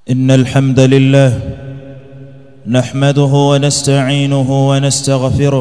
إن الحمد لله نحمده ونستعينه ونستغفره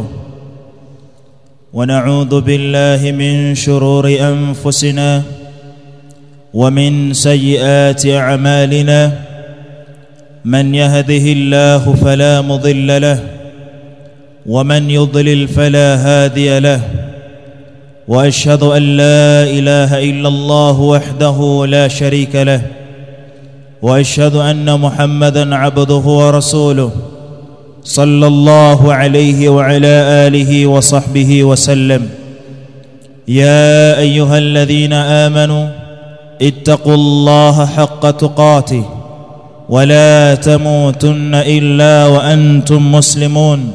ونعوذ بالله من شرور أنفسنا ومن سيئات أعمالنا من يهده الله فلا مضل له ومن يضلل فلا هادي له وأشهد أن لا إله إلا الله وحده لا شريك له وأشهد أن محمدًا عبده ورسوله صلى الله عليه وعلى آله وصحبه وسلم. يا أيها الذين آمنوا اتقوا الله حق تقاته ولا تموتن إلا وأنتم مسلمون.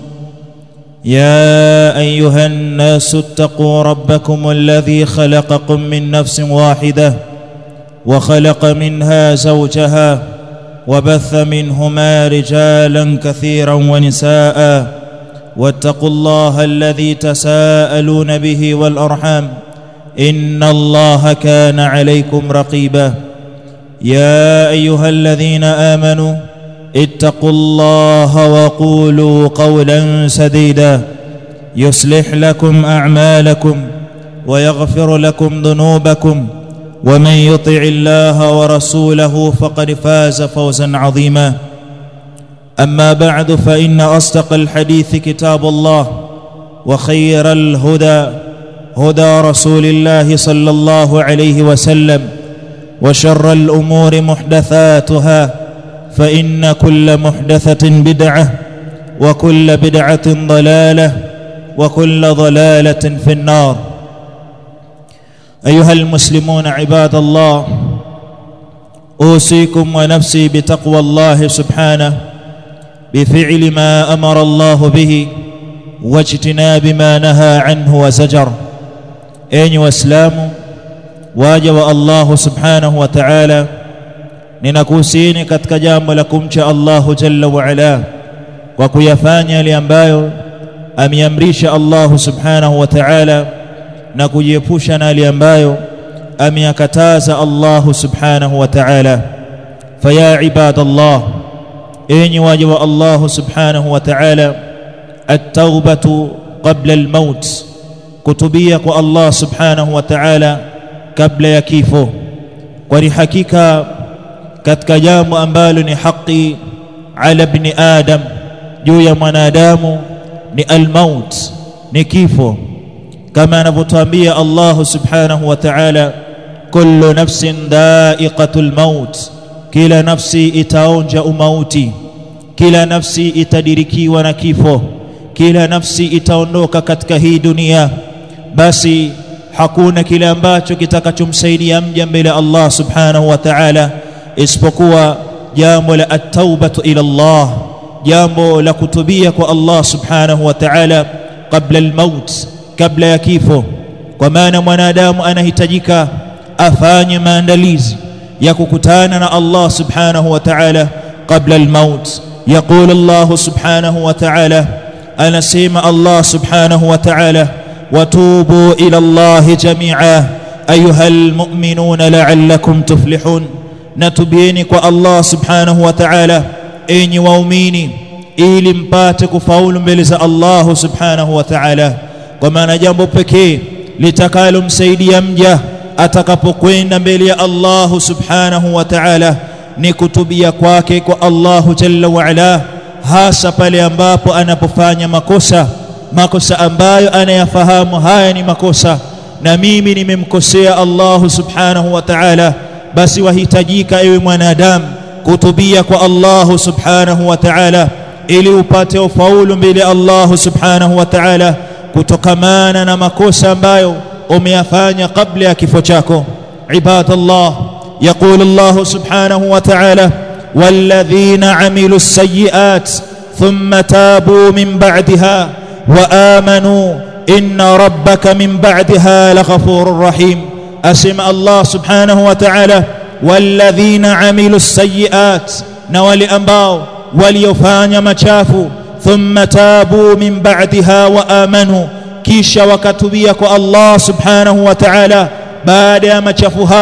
يا أيها الناس اتقوا ربكم الذي خلقكم من نفس واحدة وخلق منها زوجها وبث منهما رجالا كثيرا ونساء واتقوا الله الذي تساءلون به والأرحام إن الله كان عليكم رقيبا. يا أيها الذين آمنوا اتقوا الله وقولوا قولا سديدا يصلح لكم أعمالكم ويغفر لكم ذنوبكم ومن يطع الله ورسوله فقد فاز فوزا عظيما. أما بعد فإن أصدق الحديث كتاب الله وخير الهدى هدى رسول الله صلى الله عليه وسلم وشر الأمور محدثاتها فإن كل محدثة بدعة وكل بدعة ضلالة وكل ضلالة في النار. أيها المسلمون عباد الله، أوصيكم ونفسي بتقوى الله سبحانه بفعل ما أمر الله به واجتناب ما نهى عنه وزجر. أيها واسلام واجب الله سبحانه وتعالى ninakuhusieni katika jambo la kumcha Allah jalla wa ala kwa kuyafanya yale ambayo ameamrisha Allah subhanahu wa ta'ala na kujiepusha na yale ambayo ameyakataza Allah subhanahu wa ta'ala. Faya ibadallah, enyi waja wa Allah subhanahu wa ta'ala, at-taubatu qabla al-maut, kutubia kwa Allah subhanahu wa ta'ala kabla ya kifo. Kwa hakika katika jambo ambalo ni haki ala ibn adam, juu ya mwanadamu, ni al-maut, ni kifo. Kama anavyotuambia Allah subhanahu wa ta'ala, kullu nafsin dha'iqatul maut, kila nafsi itaonja umauti, kila nafsi itadirikiwa na kifo, kila nafsi itaondoka katika hii dunia. Basi hakuna kile ambacho kitakachomsaidia mja mbele Allah subhanahu wa ta'ala isipokuwa jambo la at-taubatu ila Allah, jambo la kutubia kwa Allah subhanahu wa ta'ala kabla al-maut, kabla ya kifo. Kwa maana mwanadamu anahitajika afanye maandalizi ya kukutana na Allah subhanahu wa ta'ala kabla al-maut. Yaqulu Allah subhanahu wa ta'ala, anasema Allah subhanahu wa ta'ala, watubu ila Allah jami'a ayuhal mu'minuna la'allakum tuflihun, natubieni kwa Allah subhanahu wa ta'ala enyi waumini ili mpate kufaulu mbele za Allah subhanahu wa ta'ala. Kwa maana jambo pekee litakalomsaidia mja atakapokwenda mbele ya Allah subhanahu wa ta'ala ni kutubia kwake kwa Allah jalla wa ala, hasa pale ambapo anapofanya makosa ambayo anayafahamu haya ni makosa na mimi nimemkosea Allah subhanahu wa ta'ala. Basi wahitajika ewe mwanadamu kutubia kwa Allah subhanahu wa ta'ala ili upate ufaulu mbele Allah subhanahu wa ta'ala kutokamana na makosa ambayo umeyafanya kabla ya kifo chako. Ibadallah, yaqulu Allah subhanahu wa ta'ala, walladhina amilu as-sayyi'at thumma tabu min ba'daha wa amanu inna rabbaka min ba'daha laghafurur rahim. Asema Allah subhanahu wa ta'ala, walladhina amilu as-sayyi'at, na wale ambao waliofanya machafu, thumma tabu min ba'daha wa amanu, kisha wakatubia kwa Allah subhanahu wa ta'ala baada ya machafu hayo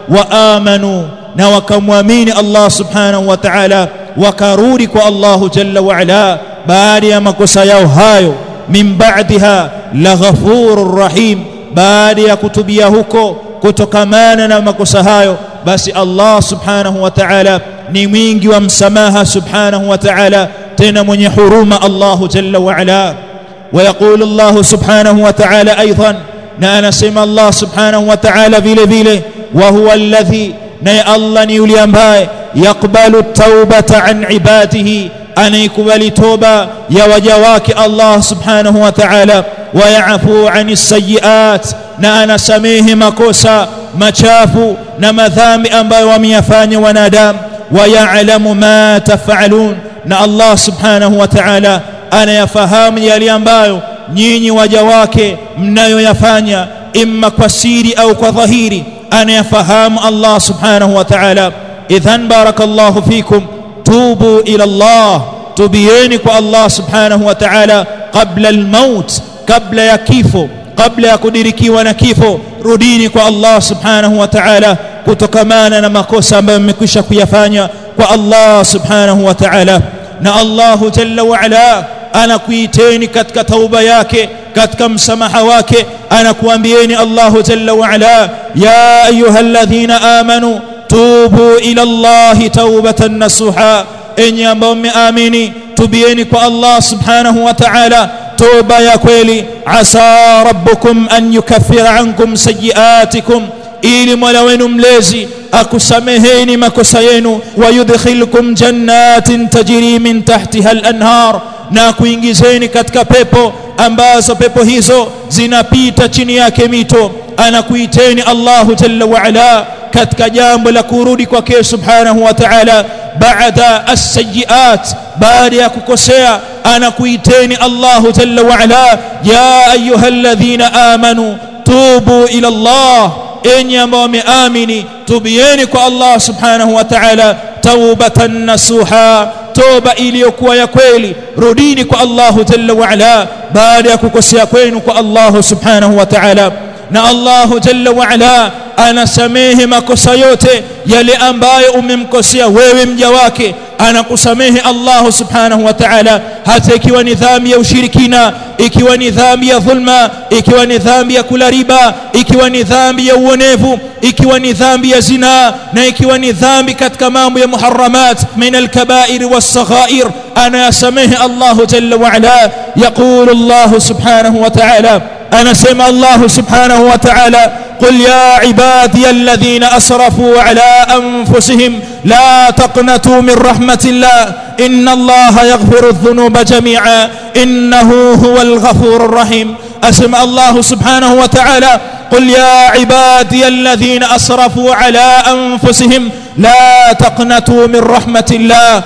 wa amanu na wakamwamini Allah subhanahu wa ta'ala wakarudi kwa Allah jalla wa ala baada ya makosa yao hayo min ba'daha la ghafurur rahim baada ya kutubia huko kutokamana na makosa hayo basi Allah subhanahu wa ta'ala ni mwingi wa msamaha subhanahu wa ta'ala tena mwenye huruma Allah jalla wa ala ويقول الله سبحانه وتعالى أيضا نانا سمى الله سبحانه وتعالى vile وهو الذي ني الله نيولي ambaye يقبل التوبة عن عباده أنيكبل توبة يا وجواك الله سبحانه وتعالى ويعفو عن السيئات نانا سميه مكوسا مچافو نمذامي ambayo wameyafanya wanadamu ويعلم ما تفعلون na Allah subhanahu wa ta'ala anayafahamu yale ambayo nyinyi waja wake mnayoyafanya imma kwa siri au kwa dhahiri anayafahamu Allah subhanahu wa ta'ala idhan barakallahu fikum tubu ila Allah tubieni kwa Allah subhanahu wa ta'ala qabla al-maut kabla ya kifo kabla ya kudirikiwa na kifo rudini kwa Allah subhanahu wa ta'ala kutokamana na makosa ambayo mmekwisha kuyafanya kwa Allah subhanahu wa ta'ala na Allah jalla wa ala anakuiteni katika tauba yake katika msamaha wake anakuambieni Allah jalla wa ala ya ayyuhalladhina amanu tubu ila Allah taubatan nasuha enyi ambao mmeamini tubieni kwa Allah subhanahu wa ta'ala toba ya kweli asa rabbukum an yukaffira ankum sayiatikum ili Mola wenu mlezi akusameheni makosa yenu wayudkhilkum jannatin tajri min tahtiha al-anhar na kuingizeni katika pepo ambazo pepo hizo zinapita chini yake mito anakuiteni Allahu jalla wa ala katika jambo la kurudi kwake subhanahu wa ta'ala baada as-sayyi'at baada ya kukosea anakuiteni Allahu jalla wa ala ya ayyuhalladhina amanu tubu ila Allah enyi ambao wameamini tubieni kwa Allah subhanahu wa ta'ala taubatan nasuha toba iliyokuwa ya kweli rudini kwa Allah jalla wa ala baada ya kukosea kwenu kwa Allah subhanahu wa ta'ala na Allah jalla wa ala anasamehe makosa yote yale ambayo umemkosea wewe mja wake anakusamehe Allah subhanahu wa ta'ala hata ikiwa ni dhambi ya ushirikina ikiwa ni dhambi ya dhulma ikiwa ni dhambi ya kula riba ikiwa ni dhambi ya uonevu ikiwa ni dhambi ya zina na ikiwa ni dhambi katika mambo ya muharramat min al-kaba'ir was-saghair ana yasamehe Allah jalla wa ala yaqulu Allah subhanahu wa ta'ala ana sema Allah subhanahu wa ta'ala قل يا عبادي الذين أسرفوا على أنفسهم لا تقنطوا من رحمة الله إن الله يغفر الذنوب جميعا إنه هو الغفور الرحيم أسمع الله سبحانه وتعالى قل يا عبادي الذين أسرفوا على أنفسهم لا تقنطوا من رحمة الله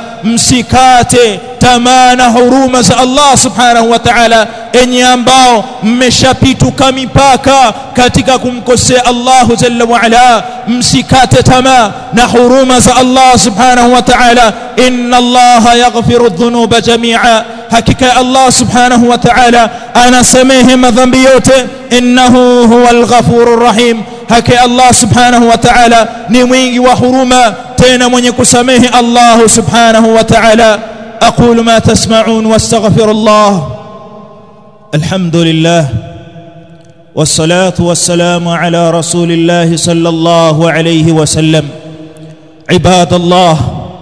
msikate tamaa na huruma za Allah subhanahu wa ta'ala enyi ambao mmeshapituka mipaka katika kumkosea Allah jalla wa ala msikate tamaa na huruma za Allah subhanahu wa ta'ala inna Allah yaghfiru dhunuba jami'a hakika Allah subhanahu wa ta'ala anasamehe madhambi yote innahu huwal ghafurur rahim hakika Allah subhanahu wa ta'ala ni mwingi wa huruma tena mwenye kusamehe Allah subhanahu wa ta'ala aqulu ma tasma'un wastaghfirullah alhamdulillah wassalatu wassalamu ala rasulillah sallallahu alayhi wa sallam ibadallah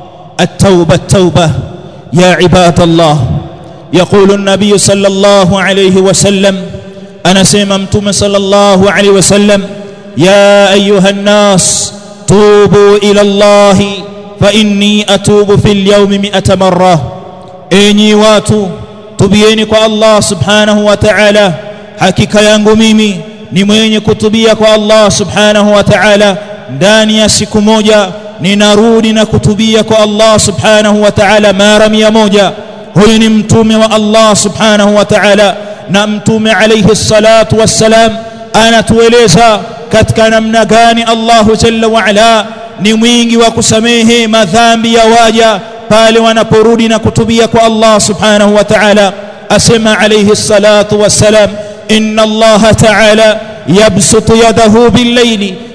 at-tawbah ya ibadallah يقول النبي صلى الله عليه وسلم أنا سيممتم صلى الله عليه وسلم يا أيها الناس توبوا إلى الله فإني أتوب في اليوم 100 مرة أني واتو تبينك الله سبحانه وتعالى حقيقة yangu mimi ni mwenye kutubia kwa Allah subhanahu wa ta'ala ndani ya siku moja ninarudi na kutubia kwa Allah subhanahu wa ta'ala mara 100 huyu ni mtume wa Allah subhanahu wa ta'ala na mtume alayhi salatu wassalam anatueleza katika namna gani Allah jalla wa ala ni mwingi wa kusamehe madhambi ya waja pale wanaporudi na kutubia kwa Allah subhanahu wa ta'ala asema alayhi salatu wassalam inna Allah ta'ala yabsutu yadahu bil-layli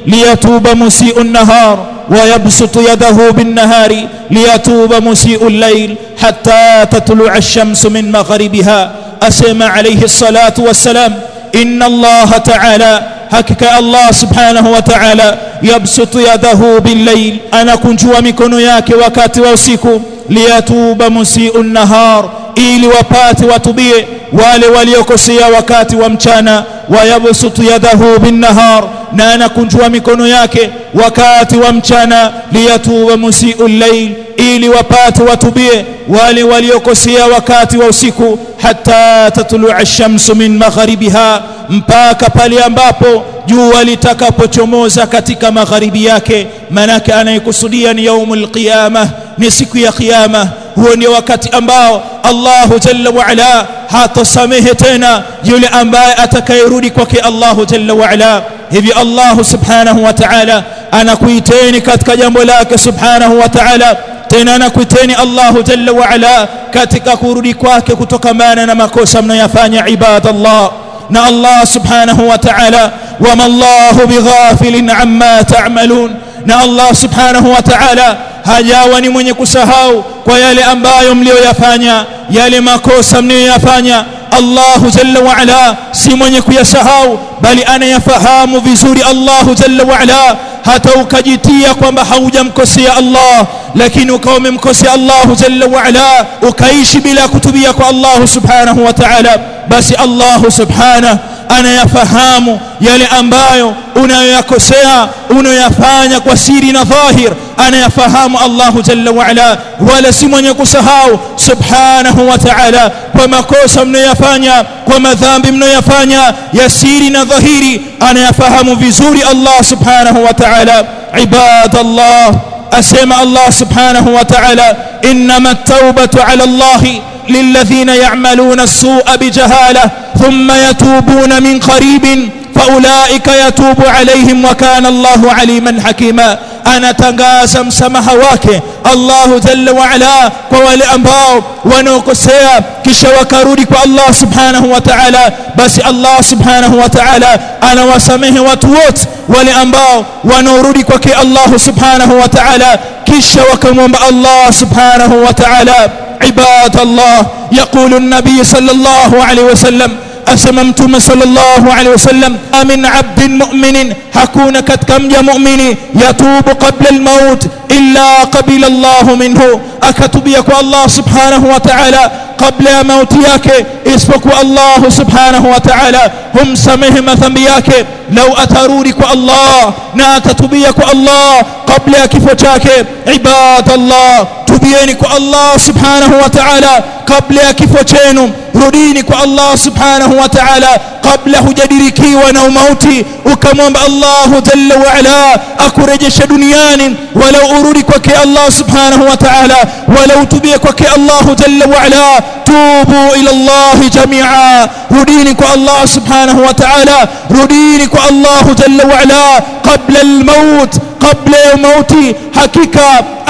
ليتوب مسيء النهار ويبسط يده بالنهار ليتوب مسيء الليل حتى تطلع الشمس من مغربها. أسمع عليه الصلاة والسلام إن الله تعالى hakika Allah subhanahu wa ta'ala yabsutu yadahu bil-layl, anakunjua mikono yake wakati wa usiku, liyatuba musii'un nahar, ili wapate watubie wale waliokosea wakati wa mchana, wayabsutu yadahu bin-nahar, na anakunjua mikono yake wakati wa mchana, liyatuba musii'ul layl, ili wapate watubie wale waliokosea wakati wa usiku, hatta tatlu'a ash-shamsu min magharibiha, mpaka pale ambapo jua litakapochomoza katika magharibi yake. Manake anayekusudia ni yaumul qiyamah, ni siku ya kiyama. Huo ni wakati ambao Allahu jalla wa ala hatasamehe tena yule ambaye atakayerudi kwake Allahu jalla wa ala. Hivi Allah subhanahu wa ta'ala anakuiteni katika jambo lake subhanahu wa ta'ala, tena anakuiteni Allahu jalla wa ala katika kurudi kwake kutokamana na makosa mnayofanya ibadallah. Na Allah subhanahu wa ta'ala, wama Allahu bighafilin amma ta'malun, na Allah subhanahu wa ta'ala hajawa ni mwenye kusahau kwa yale ambayo mlioyafanya, yale makosa mlioyafanya. Allahu jalla wa ala si mwenye kuyasahau, bali anayafahamu vizuri Allahu jalla wa ala. Hata ukajitia kwamba haujamkosea Allah, lakini ukawa umemkosea Allahu jalla wa ala, ukaishi bila kutubia kwa Allah subhanahu wa ta'ala, basi Allah subhanahu anayafahamu yale ambayo unayoyakosea, unayoyafanya kwa siri na dhahir. Anayafahamu Allahu jalla wa ala, wala si mwenye kusahau subhanahu wa ta'ala kwa makosa mnayoyafanya, kwa madhambi mnayoyafanya ya siri na dhahiri. Anayafahamu vizuri Allah subhanahu wa ta'ala. Ibadallah, asema Allah subhanahu wa ta'ala, innama at-taubatu ala Allahi للذين يعملون السوء بجهالة ثم يتوبون من قريب فأولئك يتوب عليهم وكان الله عليما حكيما. anatangaza msamaha wake Allah jalla wa ala kwa wale ambao wanaokosea kisha wakarudi kwa Allah subhanahu wa ta'ala, basi Allah subhanahu wa ta'ala anawasamehe watu wote wale ambao wanaorudi kwake Allah subhanahu wa ta'ala kisha wakamwomba Allah subhanahu wa ta'ala. عباد الله، يقول النبي صلى الله عليه وسلم، أسممتم صلى الله عليه وسلم، من عبد مؤمن حكون كتكم يا مؤمني يتوب قبل الموت إلا قبل الله منه، أكتبيك الله سبحانه وتعالى قبل موتك اسفك الله سبحانه وتعالى هم سمهم ذنبيك. لو أترورك الله ناتتبيك الله قبل كفتك. عباد الله، تبينك الله سبحانه وتعالى قبل كفتين، ردينك الله سبحانه وتعالى قبل هجدركي ونوموتي، وكمم الله جل وعلا أكرجش دنيان ولو أرودك الله سبحانه وتعالى، ولو تبيك الله جل وعلا. توبوا إلى الله جميعا، ردينك الله سبحانه وتعالى، ردينك الله جل وعلا قبل الموت، قبل الموت. حقيقة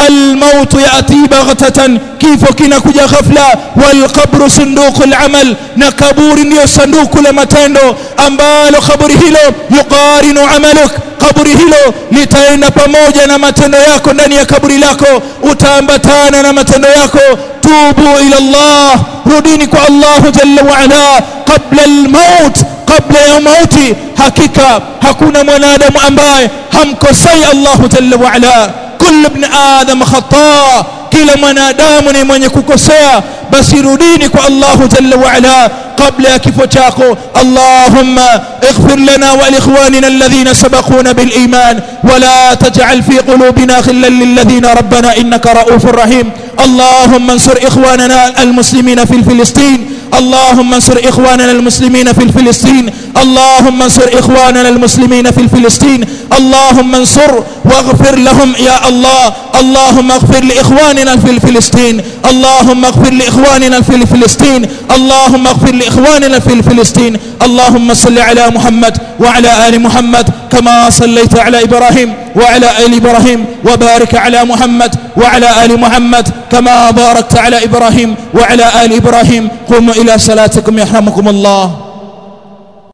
الموت يأتي بغتة، كيف كنكجا غفلة. والقبر صندوق العمل، نكبور ndio sanduku la matendo ambalo kaburi hilo yuqarinu amaluk, kaburi hilo litaenda pamoja na matendo yako. Ndani ya kaburi lako utaambatana na matendo yako. tubu ila Allah, rudini kwa Allah jalla wa ala qabla al-maut, kabla ya mauti. Hakika hakuna mwanadamu ambaye hamkosei Allah jalla wa ala. Kullu ibn adam khata, kila mwanadamu ni mwenye kukosea, basi rudini kwa Allah jalla wa ala قبل كفو chako. اللهم اغفر لنا ولإخواننا الذين سبقونا بالإيمان ولا تجعل في قلوبنا غلا للذين ربنا إنك رؤوف رحيم. اللهم انصر إخواننا المسلمين في فلسطين، اللهم انصر إخواننا المسلمين في فلسطين، اللهم انصر إخواننا المسلمين في فلسطين، اللهم انصر واغفر لهم يا الله. اللهم اغفر لإخواننا في فلسطين، اللهم اغفر لإخواننا في فلسطين، اللهم اغفر لإخواننا في فلسطين. اللهم صل على محمد وعلى آل محمد كما صليت على إبراهيم وعلى آل إبراهيم، وبارك على محمد وعلى آل محمد كما باركت على إبراهيم وعلى آل إبراهيم. قوموا إلى صلاتكم يرحمكم الله.